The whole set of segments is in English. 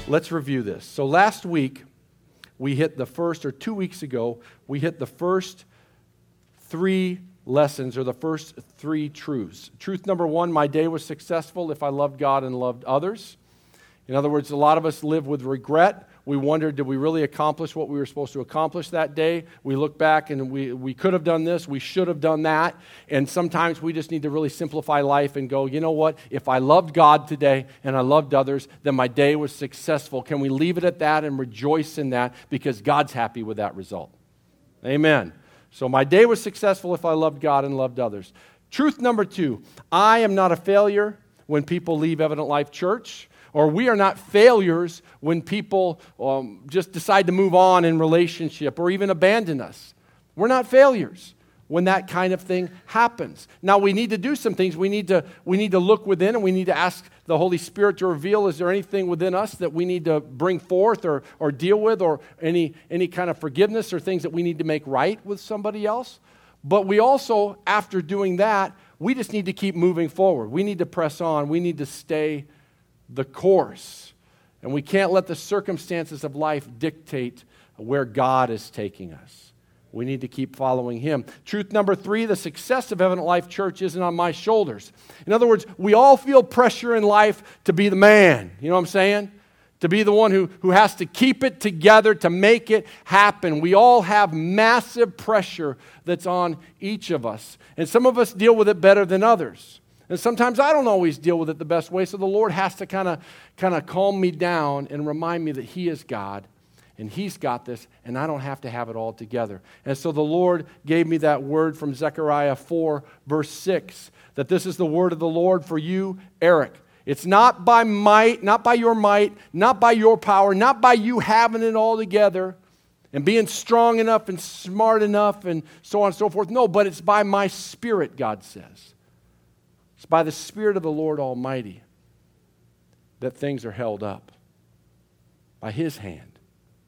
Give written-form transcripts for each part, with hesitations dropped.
Let's review this. So last week, we hit the first, or 2 weeks ago, we hit the first 3 lessons, or the first 3 truths. Truth number 1, my day was successful if I loved God and loved others. In other words, a lot of us live with regret. We wonder, did we really accomplish what we were supposed to accomplish that day? We look back and we could have done this, we should have done that. And sometimes we just need to really simplify life and go, you know what? If I loved God today and I loved others, then my day was successful. Can we leave it at that and rejoice in that because God's happy with that result? Amen. So my day was successful if I loved God and loved others. Truth number 2, I am not a failure when people leave Evident Life Church. Or we are not failures when people just decide to move on in relationship or even abandon us. We're not failures when that kind of thing happens. Now, we need to do some things. We need to look within, and we need to ask the Holy Spirit to reveal, is there anything within us that we need to bring forth or deal with, or any kind of forgiveness or things that we need to make right with somebody else? But we also, after doing that, we just need to keep moving forward. We need to press on. We need to stay the course. And we can't let the circumstances of life dictate where God is taking us. We need to keep following Him. Truth number 3, the success of Evident Life Church isn't on my shoulders. In other words, we all feel pressure in life to be the man. You know what I'm saying? To be the one who has to keep it together to make it happen. We all have massive pressure that's on each of us. And some of us deal with it better than others. And sometimes I don't always deal with it the best way, so the Lord has to kind of calm me down and remind me that He is God, and He's got this, and I don't have to have it all together. And so the Lord gave me that word from Zechariah 4, verse 6, that this is the word of the Lord for you, Eric. It's not by might, not by your might, not by your power, not by you having it all together and being strong enough and smart enough and so on and so forth. No, but it's by my Spirit, God says. It's by the Spirit of the Lord Almighty that things are held up. By His hand.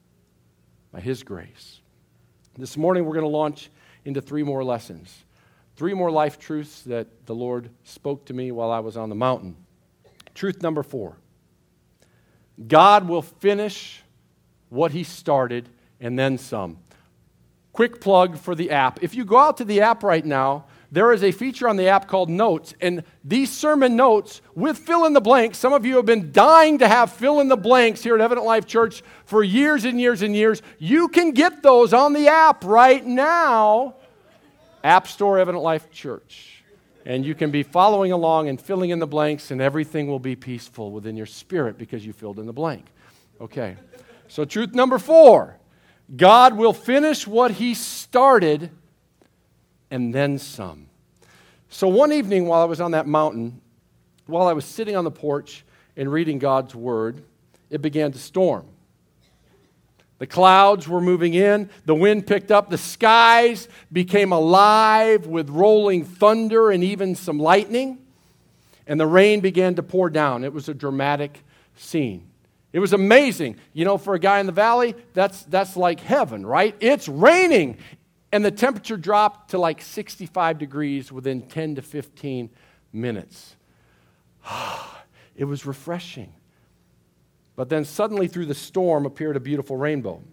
By His grace. This morning we're going to launch into 3 more lessons. 3 more life truths that the Lord spoke to me while I was on the mountain. Truth number 4. God will finish what He started and then some. Quick plug for the app. If you go out to the app right now, there is a feature on the app called Notes, and these sermon notes with fill-in-the-blanks, some of you have been dying to have fill-in-the-blanks here at Evident Life Church for years and years and years. You can get those on the app right now, App Store Evident Life Church. And you can be following along and filling in the blanks, and everything will be peaceful within your spirit because you filled in the blank. Okay, so truth number 4, God will finish what He started and then some. So one evening while I was on that mountain, while I was sitting on the porch and reading God's Word, it began to storm. The clouds were moving in, the wind picked up, the skies became alive with rolling thunder and even some lightning, and the rain began to pour down. It was a dramatic scene. It was amazing. You know, for a guy in the valley, that's like heaven, right? It's raining. And the temperature dropped to like 65 degrees within 10 to 15 minutes. It was refreshing. But then suddenly through the storm appeared a beautiful rainbow,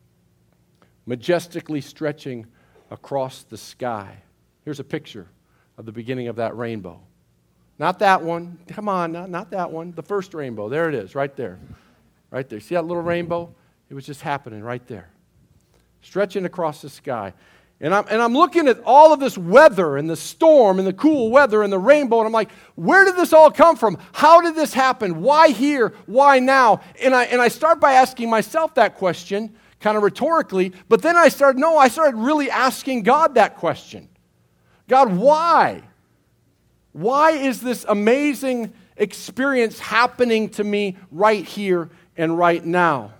majestically stretching across the sky. Here's a picture of the beginning of that rainbow. Not that one. Come on, not that one. The first rainbow. There it is, right there. Right there. See that little rainbow? It was just happening right there. Stretching across the sky. And I'm looking at all of this weather and the storm and the cool weather and the rainbow, and I'm like, where did this all come from? How did this happen? Why here? Why now? And I start by asking myself that question, kind of rhetorically, but then I started really asking God that question. God, why? Why is this amazing experience happening to me right here and right now?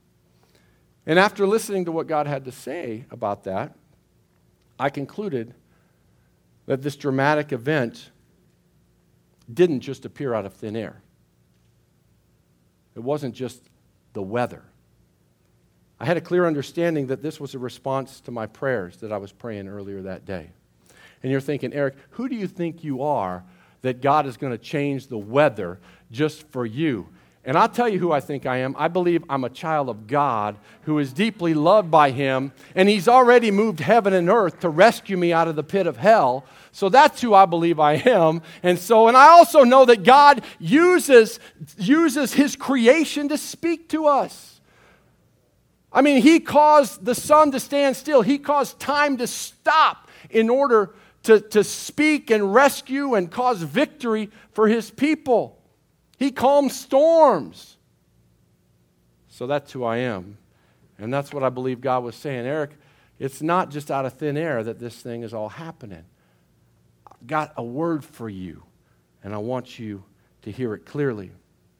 And after listening to what God had to say about that, I concluded that this dramatic event didn't just appear out of thin air. It wasn't just the weather. I had a clear understanding that this was a response to my prayers that I was praying earlier that day. And you're thinking, Eric, who do you think you are that God is going to change the weather just for you? And I'll tell you who I think I am. I believe I'm a child of God who is deeply loved by Him, and He's already moved heaven and earth to rescue me out of the pit of hell. So that's who I believe I am. And I also know that God uses His creation to speak to us. I mean, He caused the sun to stand still. He caused time to stop in order to speak and rescue and cause victory for His people. He calms storms. So that's who I am. And that's what I believe God was saying. Eric, it's not just out of thin air that this thing is all happening. I've got a word for you, and I want you to hear it clearly.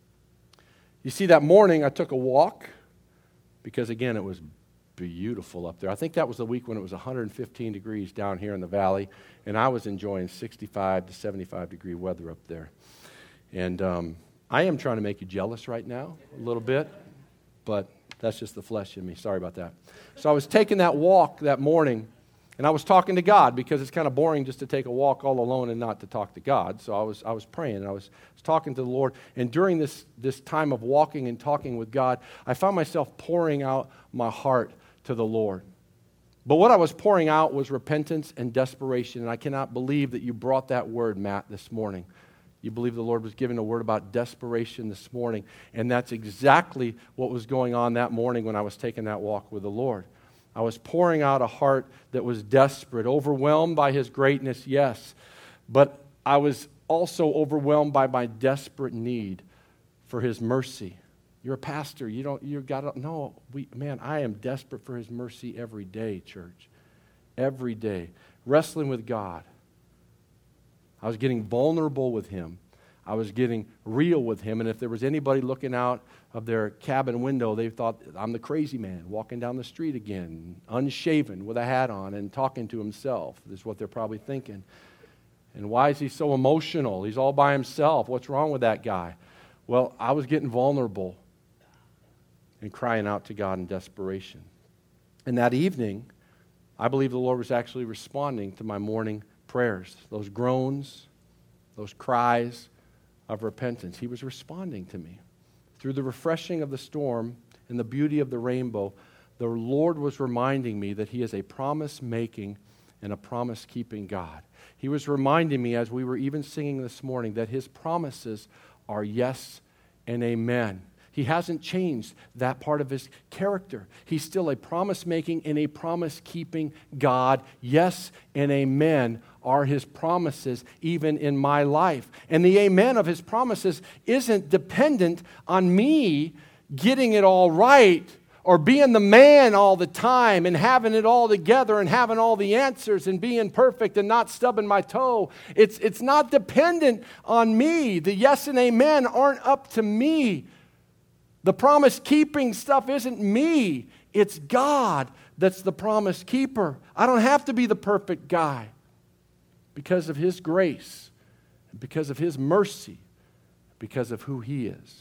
You see, that morning I took a walk because, again, it was beautiful up there. I think that was the week when it was 115 degrees down here in the valley, and I was enjoying 65 to 75 degree weather up there. And I am trying to make you jealous right now a little bit, but that's just the flesh in me. Sorry about that. So I was taking that walk that morning, and I was talking to God because it's kind of boring just to take a walk all alone and not to talk to God. So I was praying, and I was talking to the Lord. And during this time of walking and talking with God, I found myself pouring out my heart to the Lord. But what I was pouring out was repentance and desperation, and I cannot believe that you brought that word, Matt, this morning. You believe the Lord was giving a word about desperation this morning, and that's exactly what was going on that morning when I was taking that walk with the Lord. I was pouring out a heart that was desperate, overwhelmed by His greatness, yes, but I was also overwhelmed by my desperate need for His mercy. You're a pastor. I am desperate for His mercy every day, church. Every day. Wrestling with God. I was getting vulnerable with Him. I was getting real with Him. And if there was anybody looking out of their cabin window, they thought, I'm the crazy man walking down the street again, unshaven with a hat on and talking to himself. This is what they're probably thinking. And why is he so emotional? He's all by himself. What's wrong with that guy? Well, I was getting vulnerable and crying out to God in desperation. And that evening, I believe the Lord was actually responding to my morning prayers, those groans, those cries of repentance. He was responding to me. Through the refreshing of the storm and the beauty of the rainbow, the Lord was reminding me that He is a promise-making and a promise-keeping God. He was reminding me, as we were even singing this morning, that His promises are yes and amen. He hasn't changed that part of His character. He's still a promise-making and a promise-keeping God. Yes and amen are His promises, even in my life. And the amen of His promises isn't dependent on me getting it all right or being the man all the time and having it all together and having all the answers and being perfect and not stubbing my toe. It's not dependent on me. The yes and amen aren't up to me. The promise-keeping stuff isn't me. It's God that's the promise keeper. I don't have to be the perfect guy because of His grace, because of His mercy, because of who He is.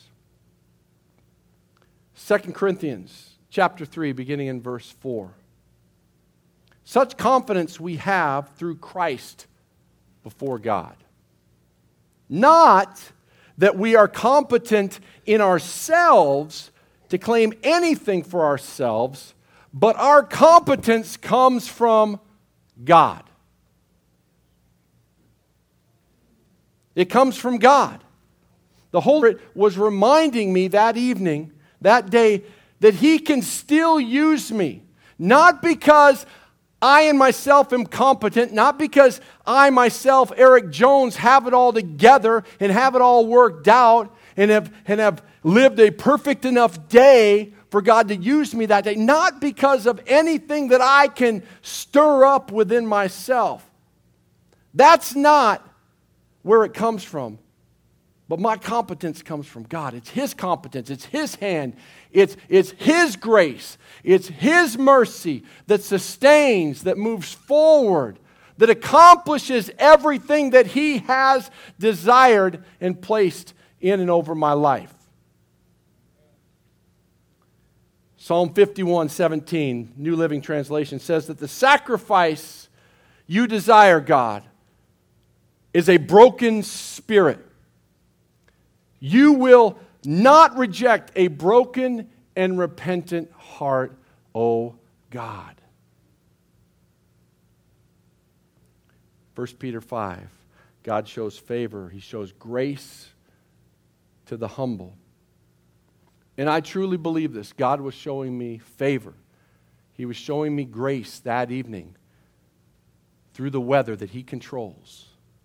2 Corinthians chapter 3, beginning in verse 4. Such confidence we have through Christ before God. Not that we are competent in ourselves to claim anything for ourselves, but our competence comes from God. It comes from God. The Holy Spirit was reminding me that evening, that day, that He can still use me. Not because I in myself am competent, not because I myself, Eric Jones, have it all together and have it all worked out and have lived a perfect enough day for God to use me that day. Not because of anything that I can stir up within myself. That's not where it comes from. But my competence comes from God. It's His competence. It's His hand. It's His grace. It's His mercy that sustains, that moves forward, that accomplishes everything that He has desired and placed in and over my life. Psalm 51:17, New Living Translation, says that the sacrifice you desire, God, is a broken spirit. You will not reject a broken and repentant heart, O God. 1 Peter 5, God shows favor. He shows grace to the humble. And I truly believe this. God was showing me favor. He was showing me grace that evening through the weather that He controls.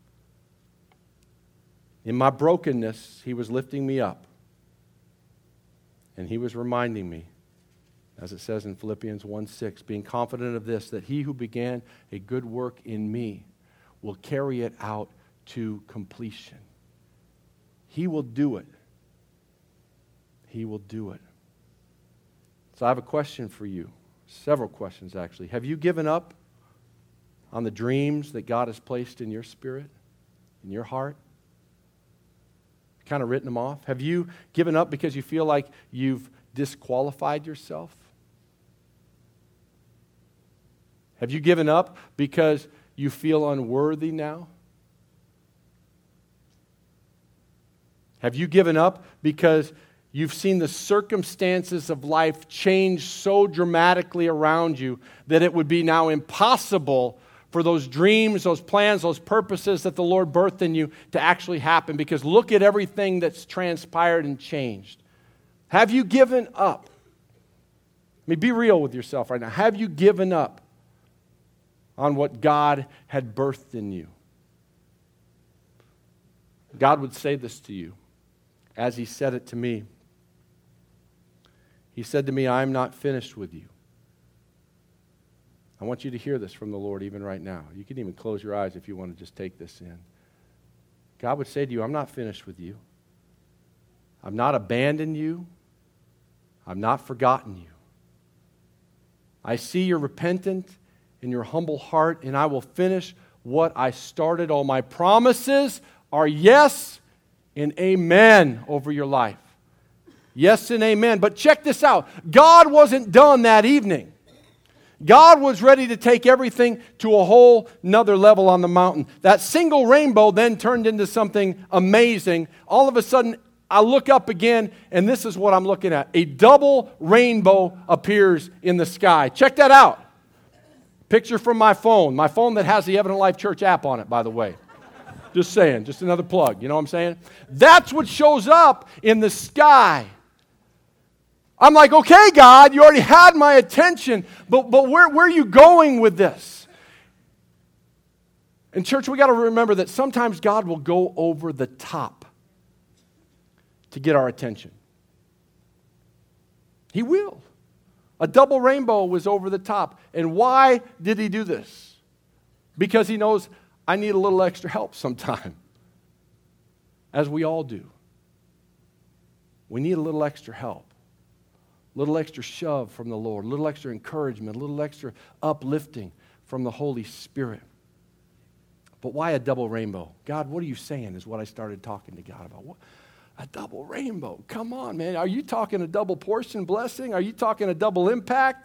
In my brokenness, He was lifting me up. And He was reminding me, as it says in Philippians 1:6, being confident of this, that He who began a good work in me will carry it out to completion. He will do it. He will do it. So I have a question for you. Several questions, actually. Have you given up on the dreams that God has placed in your spirit, in your heart? Kind of written them off? Have you given up because you feel like you've disqualified yourself? Have you given up because you feel unworthy now? Have you given up because you've seen the circumstances of life change so dramatically around you that it would be now impossible for those dreams, those plans, those purposes that the Lord birthed in you to actually happen? Because look at everything that's transpired and changed. Have you given up? I mean, be real with yourself right now. Have you given up on what God had birthed in you? God would say this to you as He said it to me. He said to me, I am not finished with you. I want you to hear this from the Lord even right now. You can even close your eyes if you want to just take this in. God would say to you, I'm not finished with you. I've not abandoned you. I've not forgotten you. I see your repentant and your humble heart, and I will finish what I started. All my promises are yes and amen over your life. Yes and amen. But check this out. God wasn't done that evening. God was ready to take everything to a whole nother level on the mountain. That single rainbow then turned into something amazing. All of a sudden, I look up again, and this is what I'm looking at. A double rainbow appears in the sky. Check that out. Picture from my phone that has the Evident Life Church app on it, by the way. Just saying, just another plug, you know what I'm saying? That's what shows up in the sky. I'm like, okay, God, you already had my attention, but where are you going with this? And church, we got to remember that sometimes God will go over the top to get our attention. He will. A double rainbow was over the top. And why did He do this? Because He knows I need a little extra help sometime, as we all do. We need a little extra help. A little extra shove from the Lord, a little extra encouragement, a little extra uplifting from the Holy Spirit. But why a double rainbow? God, what are you saying is what I started talking to God about. What? A double rainbow. Come on, man. Are you talking a double portion blessing? Are you talking a double impact?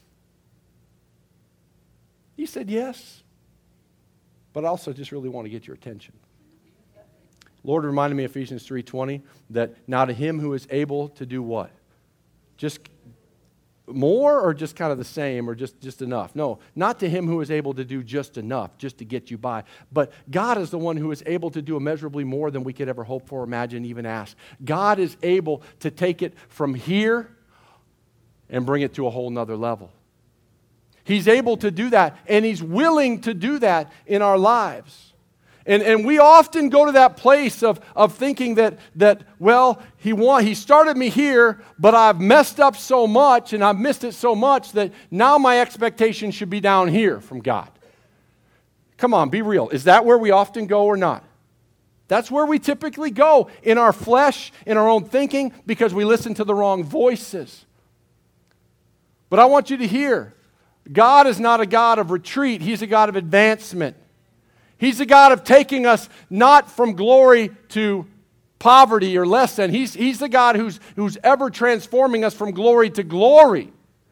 He said yes. But I also just really want to get your attention. Lord reminded me of Ephesians 3:20 that now to Him who is able to do what? Just more or just kind of the same or just enough? No, not to Him who is able to do just enough, just to get you by. But God is the one who is able to do immeasurably more than we could ever hope for, imagine, even ask. God is able to take it from here and bring it to a whole nother level. He's able to do that, and He's willing to do that in our lives. And we often go to that place of thinking that well, He started me here, but I've messed up so much and I've missed it so much that now my expectation should be down here from God. Come on, be real. Is that where we often go or not? That's where we typically go, in our flesh, in our own thinking, because we listen to the wrong voices. But I want you to hear, God is not a God of retreat. He's a God of advancement. He's a God of taking us not from glory to poverty or less than. He's the God who's ever transforming us from glory to glory.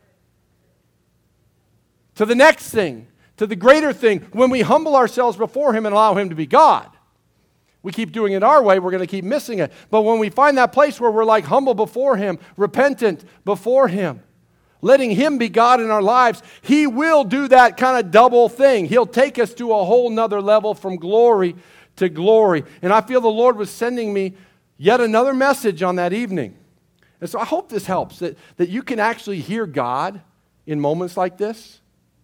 To the next thing, to the greater thing, when we humble ourselves before Him and allow Him to be God. We keep doing it our way, we're going to keep missing it. But when we find that place where we're like humble before Him, repentant before Him, letting Him be God in our lives, He will do that kind of double thing. He'll take us to a whole nother level from glory to glory. And I feel the Lord was sending me yet another message on that evening. And so I hope this helps, that you can actually hear God in moments like this.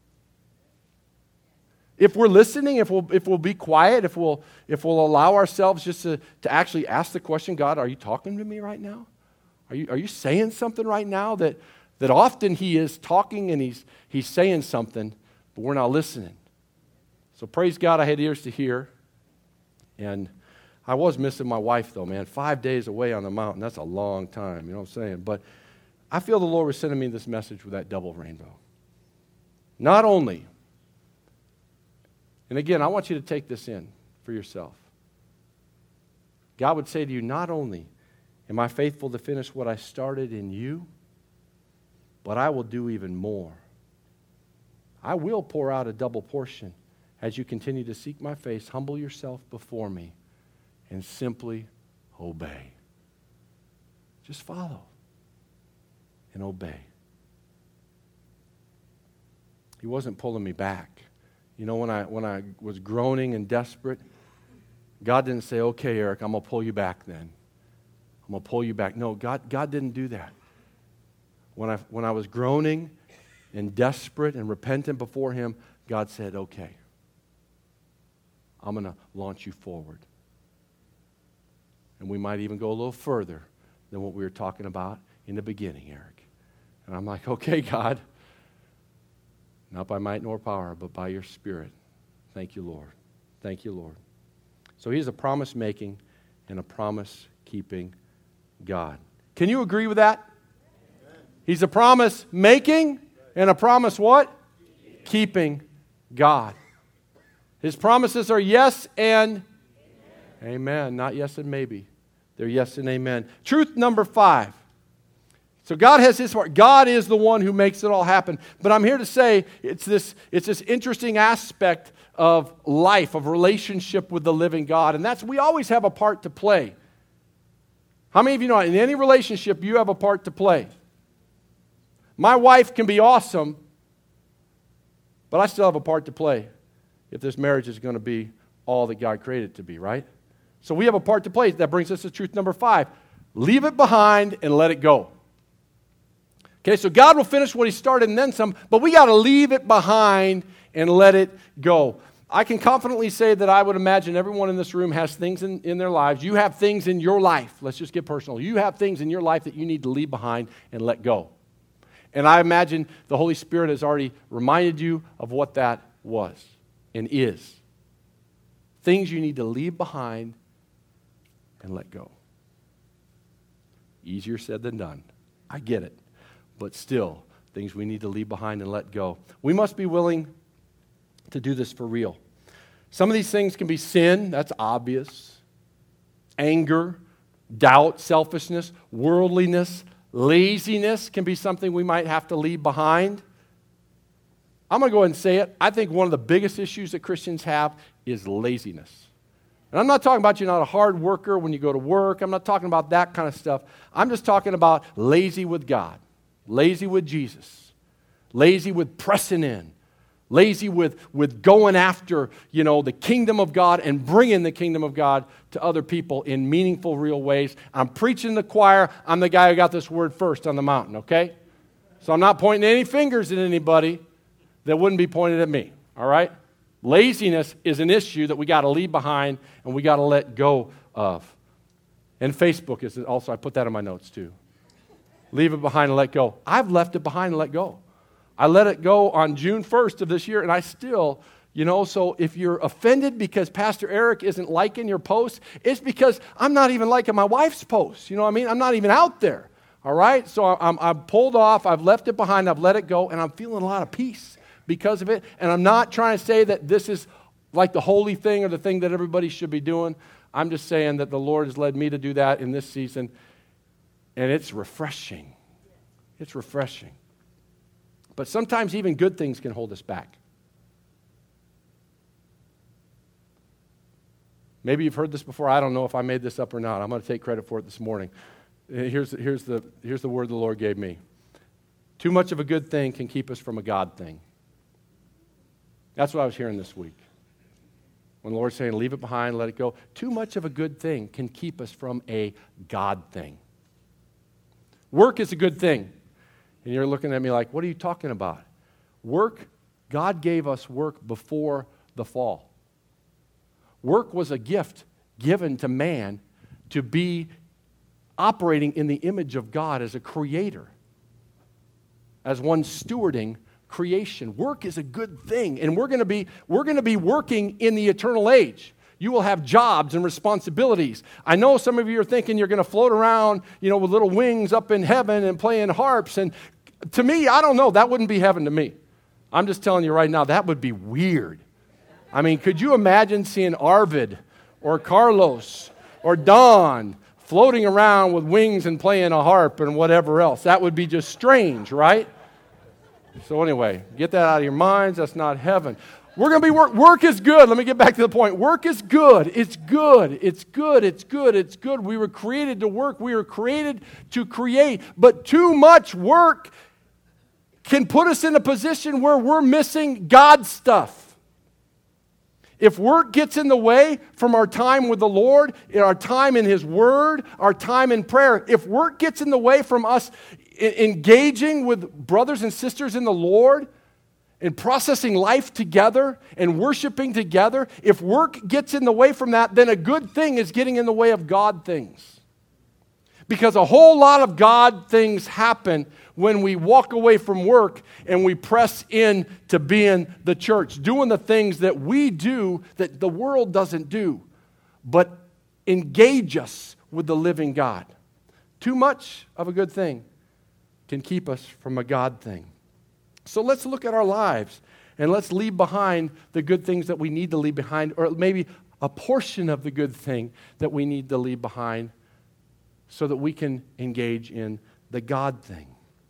If we're listening, if we'll be quiet, if we'll allow ourselves just to actually ask the question, God, are you talking to me right now? Are you saying something right now? That often He is talking and He's saying something, but we're not listening. So praise God, I had ears to hear. And I was missing my wife though, man. 5 days away on the mountain, that's a long time, you know what I'm saying? But I feel the Lord was sending me this message with that double rainbow. Not only, and again, I want you to take this in for yourself. God would say to you, not only am I faithful to finish what I started in you, but I will do even more. I will pour out a double portion as you continue to seek my face, humble yourself before me, and simply obey. Just follow and obey. He wasn't pulling me back. You know, when I was groaning and desperate, God didn't say, okay, Eric, I'm going to pull you back then. I'm going to pull you back. No, God didn't do that. When I was groaning and desperate and repentant before Him, God said, okay, I'm going to launch you forward. And we might even go a little further than what we were talking about in the beginning, Eric. And I'm like, okay, God, not by might nor power, but by your Spirit. Thank you, Lord. Thank you, Lord. So He's a promise-making and a promise-keeping God. Can you agree with that? Amen. He's a promise-making and a promise what? Keeping God. His promises are yes and amen. Not yes and maybe. They're yes and amen. Truth number 5. So God has His part. God is the one who makes it all happen. But I'm here to say it's this interesting aspect of life, of relationship with the living God. And that's we always have a part to play. How many of you know in any relationship you have a part to play? My wife can be awesome, but I still have a part to play if this marriage is going to be all that God created it to be, right? So we have a part to play. That brings us to truth number 5. Leave it behind and let it go. Okay, so God will finish what He started and then some, but we got to leave it behind and let it go. I can confidently say that I would imagine everyone in this room has things in their lives. You have things in your life. Let's just get personal. You have things in your life that you need to leave behind and let go. And I imagine the Holy Spirit has already reminded you of what that was and is. Things you need to leave behind and let go. Easier said than done. I get it. But still, things we need to leave behind and let go. We must be willing to do this for real. Some of these things can be sin, that's obvious. Anger, doubt, selfishness, worldliness, laziness can be something we might have to leave behind. I'm going to go ahead and say it. I think one of the biggest issues that Christians have is laziness. And I'm not talking about you're not a hard worker when you go to work. I'm not talking about that kind of stuff. I'm just talking about lazy with God, lazy with Jesus, lazy with pressing in, lazy with going after, the kingdom of God and bringing the kingdom of God to other people in meaningful, real ways. I'm preaching the choir. I'm the guy who got this word first on the mountain, okay? So I'm not pointing any fingers at anybody that wouldn't be pointed at me, all right? Laziness is an issue that we got to leave behind and we got to let go of. And Facebook is also, I put that in my notes too. Leave it behind and let go. I've left it behind and let go. I let it go on June 1st of this year, and I still, so if you're offended because Pastor Eric isn't liking your post, it's because I'm not even liking my wife's post. You know what I mean? I'm not even out there, all right? So I'm pulled off. I've left it behind. I've let it go, and I'm feeling a lot of peace because of it. And I'm not trying to say that this is like the holy thing or the thing that everybody should be doing. I'm just saying that the Lord has led me to do that in this season, and it's refreshing. It's refreshing. But sometimes even good things can hold us back. Maybe you've heard this before. I don't know if I made this up or not. I'm going to take credit for it this morning. Here's the word the Lord gave me. Too much of a good thing can keep us from a God thing. That's what I was hearing this week. When the Lord's saying, leave it behind, let it go. Too much of a good thing can keep us from a God thing. Work is a good thing. And you're looking at me like, what are you talking about? Work, God gave us work before the fall. Work was a gift given to man to be operating in the image of God as a creator, as one stewarding creation. Work is a good thing, and we're going to be working in the eternal age. You will have jobs and responsibilities. I know some of you are thinking you're going to float around, with little wings up in heaven and playing harps. And to me, I don't know. That wouldn't be heaven to me. I'm just telling you right now, that would be weird. I mean, could you imagine seeing Arvid or Carlos or Don floating around with wings and playing a harp and whatever else? That would be just strange, right? So anyway, get that out of your minds. That's not heaven. We're going to be work is good. Let me get back to the point. Work is good. It's good. It's good. It's good. It's good. We were created to work. We were created to create. But too much work can put us in a position where we're missing God stuff. If work gets in the way from our time with the Lord, our time in His Word, our time in prayer, if work gets in the way from us engaging with brothers and sisters in the Lord and processing life together and worshiping together, if work gets in the way from that, then a good thing is getting in the way of God things. Because a whole lot of God things happen when we walk away from work and we press in to being the church, doing the things that we do that the world doesn't do, but engage us with the living God. Too much of a good thing can keep us from a God thing. So let's look at our lives and let's leave behind the good things that we need to leave behind, or maybe a portion of the good thing that we need to leave behind so that we can engage in the God thing.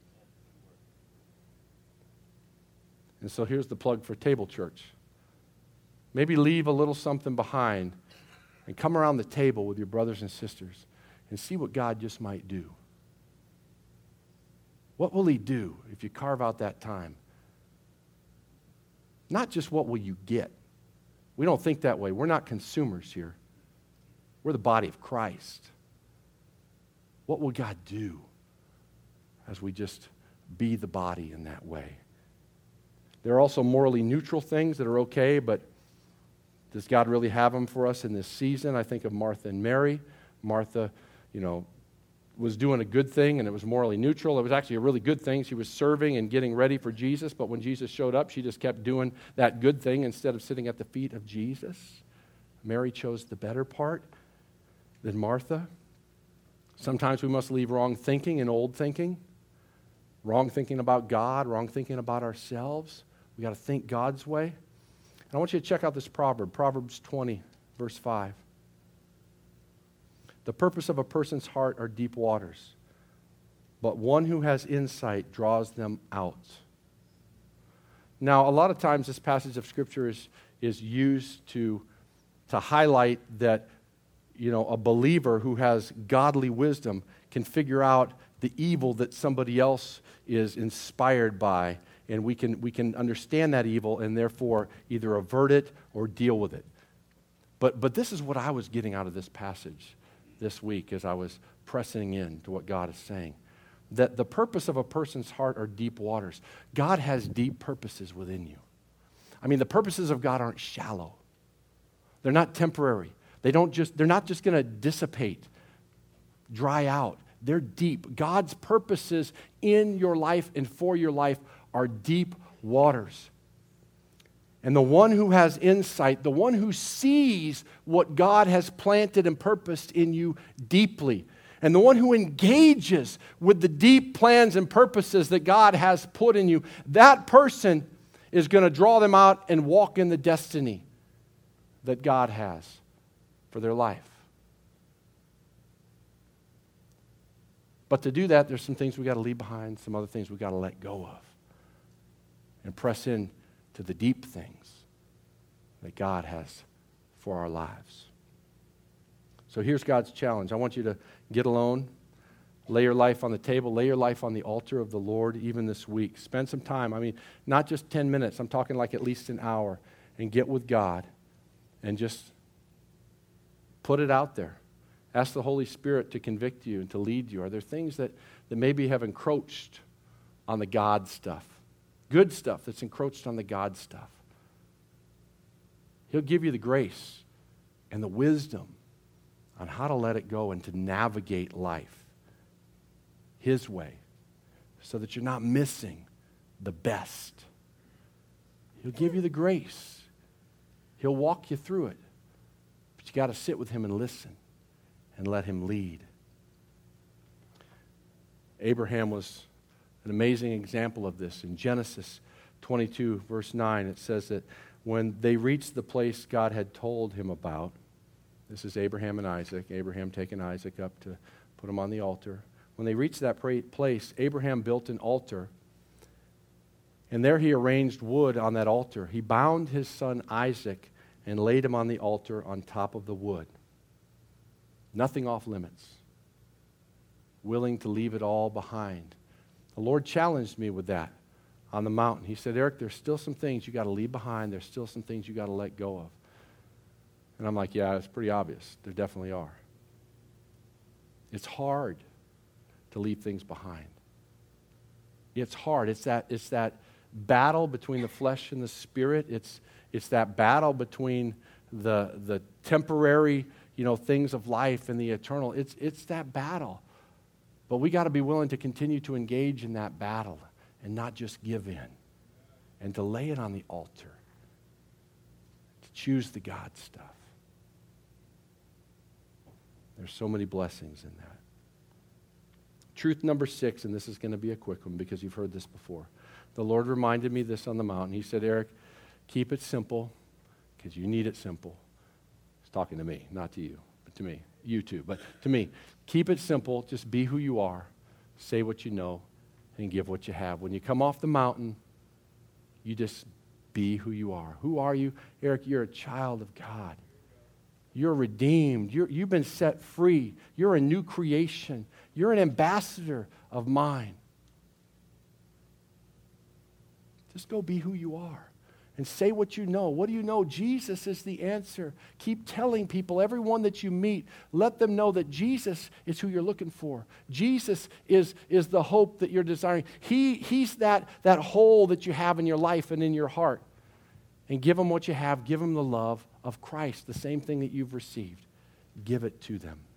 And so here's the plug for Table Church. Maybe leave a little something behind and come around the table with your brothers and sisters and see what God just might do. What will He do if you carve out that time? Not just what will you get. We don't think that way. We're not consumers here. We're the body of Christ. What will God do as we just be the body in that way? There are also morally neutral things that are okay, but does God really have them for us in this season? I think of Martha and Mary. Martha, was doing a good thing, and it was morally neutral. It was actually a really good thing. She was serving and getting ready for Jesus, but when Jesus showed up, she just kept doing that good thing instead of sitting at the feet of Jesus. Mary chose the better part than Martha. Sometimes we must leave wrong thinking and old thinking. Wrong thinking about God, wrong thinking about ourselves. We got to think God's way. And I want you to check out this proverb, Proverbs 20, verse 5. The purpose of a person's heart are deep waters, but one who has insight draws them out. Now, a lot of times this passage of Scripture is used to highlight that, a believer who has godly wisdom can figure out the evil that somebody else is inspired by, and we can understand that evil and therefore either avert it or deal with it. But this is what I was getting out of this passage this week as I was pressing in to what God is saying. That the purpose of a person's heart are deep waters. God has deep purposes within you. I mean, the purposes of God aren't shallow. They're not temporary. They're not just going to dissipate, dry out. They're deep. God's purposes in your life and for your life are deep waters. And the one who has insight, the one who sees what God has planted and purposed in you deeply, and the one who engages with the deep plans and purposes that God has put in you, that person is going to draw them out and walk in the destiny that God has for their life. But to do that, there's some things we got to leave behind, some other things we got to let go of, and press in to the deep things that God has for our lives. So here's God's challenge. I want you to get alone, lay your life on the table, lay your life on the altar of the Lord even this week. Spend some time. I mean, not just 10 minutes. I'm talking like at least an hour. And get with God and just put it out there. Ask the Holy Spirit to convict you and to lead you. Are there things that maybe have encroached on the God stuff? Good stuff that's encroached on the God stuff. He'll give you the grace and the wisdom on how to let it go and to navigate life His way so that you're not missing the best. He'll give you the grace. He'll walk you through it. But you got to sit with Him and listen and let Him lead. Abraham was an amazing example of this. In Genesis 22, verse 9, it says that when they reached the place God had told him about, this is Abraham and Isaac, Abraham taking Isaac up to put him on the altar. When they reached that place, Abraham built an altar, and there he arranged wood on that altar. He bound his son Isaac and laid him on the altar on top of the wood. Nothing off limits. Willing to leave it all behind. The Lord challenged me with that on the mountain. He said, Eric, there's still some things you got to leave behind. There's still some things you got to let go of. And I'm like, yeah, it's pretty obvious. There definitely are. It's hard to leave things behind. It's hard. It's that battle between the flesh and the spirit. It's that battle between the temporary, things of life and the eternal. It's that battle. But we got to be willing to continue to engage in that battle and not just give in and to lay it on the altar, to choose the God stuff. There's so many blessings in that. Truth number 6, and this is going to be a quick one because you've heard this before. The Lord reminded me this on the mountain. He said, Eric, keep it simple because you need it simple. He's talking to me, not to you, but to me. You too, but to me. Keep it simple. Just be who you are. Say what you know and give what you have. When you come off the mountain, you just be who you are. Who are you? Eric, you're a child of God. You're redeemed. You've been set free. You're a new creation. You're an ambassador of mine. Just go be who you are and say what you know. What do you know? Jesus is the answer. Keep telling people, everyone that you meet, let them know that Jesus is who you're looking for. Jesus is the hope that you're desiring. He's that hole that you have in your life and in your heart. And give them what you have. Give them the love of Christ, the same thing that you've received. Give it to them.